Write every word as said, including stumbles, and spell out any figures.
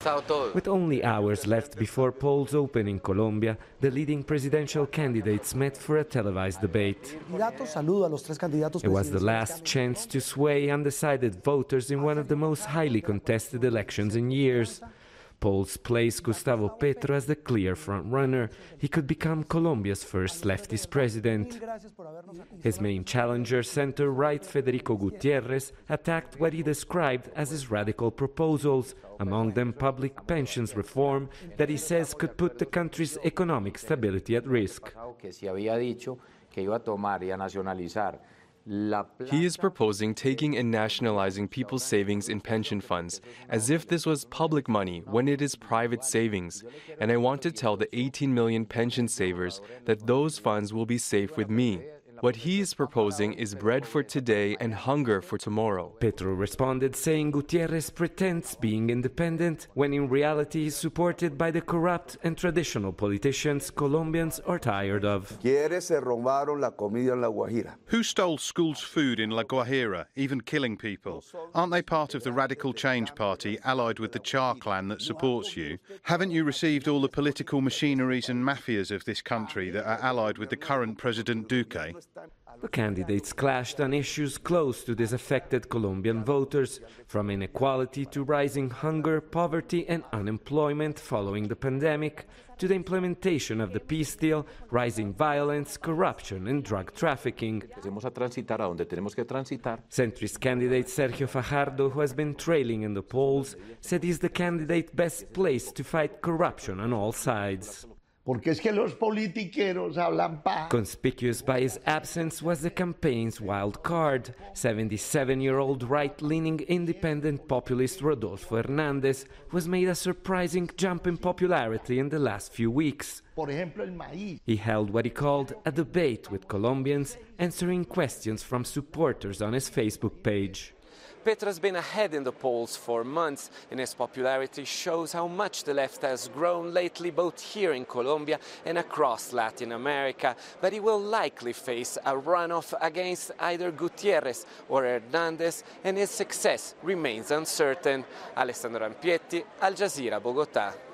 With only hours left before polls open in Colombia, the leading presidential candidates met for a televised debate. It was the last chance to sway undecided voters in one of the most highly contested elections in years. Polls place Gustavo Petro as the clear front-runner. He could become Colombia's first leftist president. His main challenger, center-right Federico Gutiérrez, attacked what he described as his radical proposals, among them public pensions reform that he says could put the country's economic stability at risk. He is proposing taking and nationalizing people's savings in pension funds, as if this was public money when it is private savings. And I want to tell the eighteen million pension savers that those funds will be safe with me. What he is proposing is bread for today and hunger for tomorrow. Petro responded saying Gutiérrez pretends being independent when in reality he's supported by the corrupt and traditional politicians Colombians are tired of. Who stole schools' food in La Guajira, even killing people? Aren't they part of the Radical Change Party allied with the Char clan that supports you? Haven't you received all the political machineries and mafias of this country that are allied with the current President Duque? The candidates clashed on issues close to disaffected Colombian voters, from inequality to rising hunger, poverty and unemployment following the pandemic, to the implementation of the peace deal, rising violence, corruption and drug trafficking. Centrist candidate Sergio Fajardo, who has been trailing in the polls, said he's the candidate best placed to fight corruption on all sides. Conspicuous by his absence was the campaign's wild card, seventy-seven-year-old right-leaning independent populist Rodolfo Hernández, who has made a surprising jump in popularity in the last few weeks. He held what he called a debate with Colombians, answering questions from supporters on his Facebook page. Petro has been ahead in the polls for months, and his popularity shows how much the left has grown lately, both here in Colombia and across Latin America. But he will likely face a runoff against either Gutiérrez or Hernández, and his success remains uncertain. Alessandro Ampietti, Al Jazeera, Bogotá.